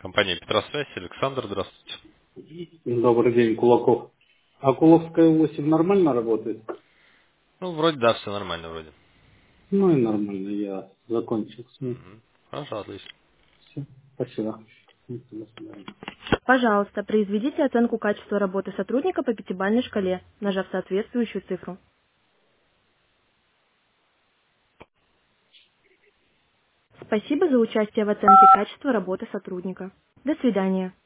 Компания Петросвязь. Александр, здравствуйте. Добрый день, Кулаков. А Куловская 8 нормально работает? Ну, вроде да, все нормально вроде. Ну и нормально, я закончил с ней. Мгм. Хорошо, отлично. Все, спасибо. До свидания. Пожалуйста, произведите оценку качества работы сотрудника по пятибалльной шкале, нажав соответствующую цифру. Спасибо за участие в оценке качества работы сотрудника. До свидания.